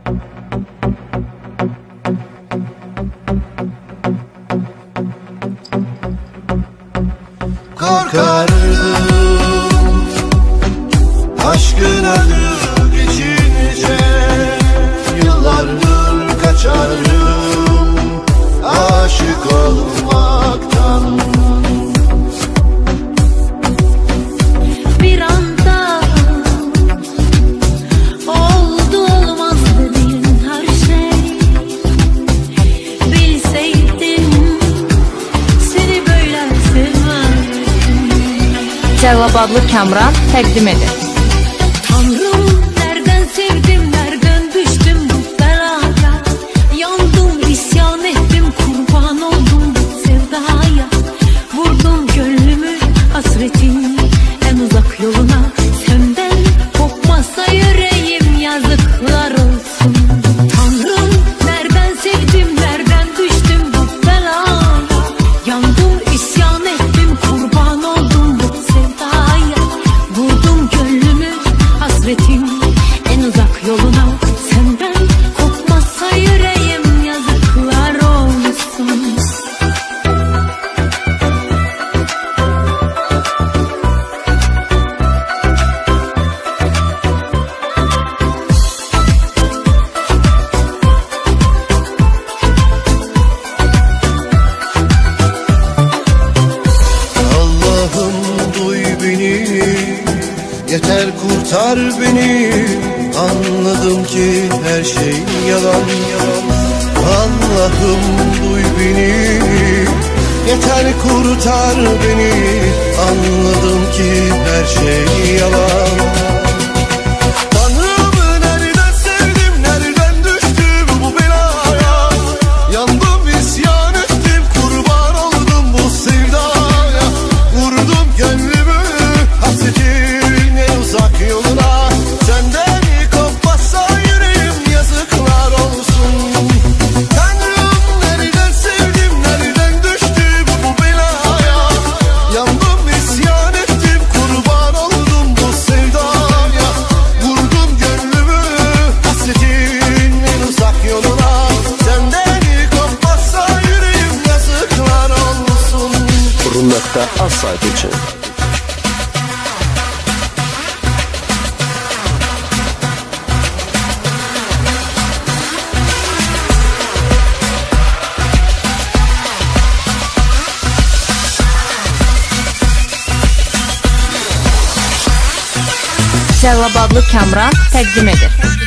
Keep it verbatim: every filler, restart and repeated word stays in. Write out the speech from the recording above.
Korkardım aşkın adı geçince, yıllardır kaçardım aşık olmaktan. Bir anda oldu olmaz dediğin her şey. Bilseydim seni böyle sevmezdim. Cəlab adlı Kamran təqdim edir. Tanrım, nereden sevdim, nereden düştüm bu belaya. Yandım, isyan ettim, kurban oldum bu sevdaya. Vurdum gönlümü hasretin en uzak yoluna. Senden kopmasa yüreğim, yazıklar olsun. Tanrım, nereden sevdim, nereden düştüm bu belaya. Yandım, isyan ettim, kurban oldum bu sevdaya. Vurdum gönlümü hasretin en uzak yoluna. Senden kopmasa yüreğim, yazıklar olsun. Allah'ım duy beni, yeter kurtar beni. Anladım ki her şey yalan. Allah'ım duy beni, yeter kurtar beni. Anladım ki her şey yalan. Tanrım, nereden sevdim, nereden düştüm bu belaya. Yandım, isyan ettim, kurban oldum bu sevdaya. Vurdum gönlümü hasretin en uzak yoluna. Senden kopmazsa yüreğim, yazıklar olsun. Tanrım, nereden sevdim, nereden düştüm bu belaya. Yandım, isyan ettim, kurban oldum bu sevdaya. Vurdum gönlümü hasretin en uzak yoluna. Senden kopmazsa yüreğim, yazıklar olsun. Runakta asayt için. Cəlab adlı Kamran təqdim edir.